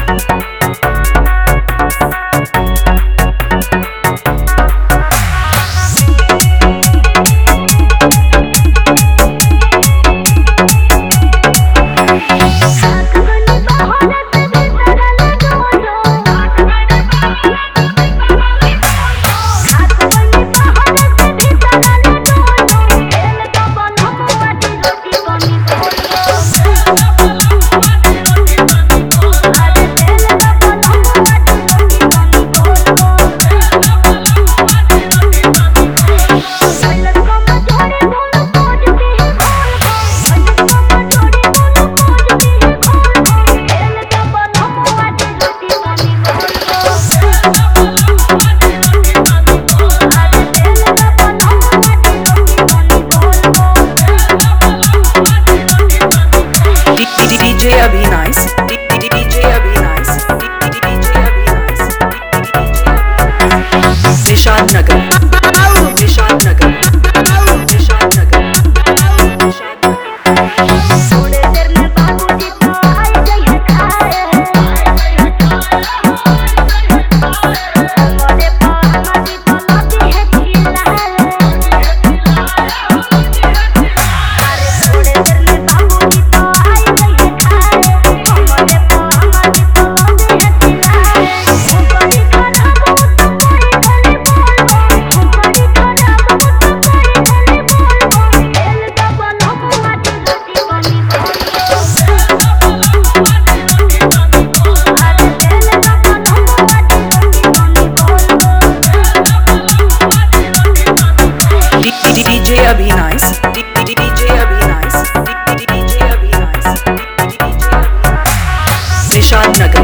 निशाद नगर निशाद नगर निशाद नगर थोड़े देर में बाबूजी तो आए गए खाए हमारे पास तो लगी है खिलाए अरे थोड़े देर में बाबूजी तो आए गए खाए हमारे पास तो लगी है खिलाए बड़ी खराब हो तो कोई भले बोल बड़ी खराब हो तो कोई भले बोल तेल का बनो माटी रोटी बनी बोल DJ Abhinash DJ Abhinash DJ Abhinash Nishad नगर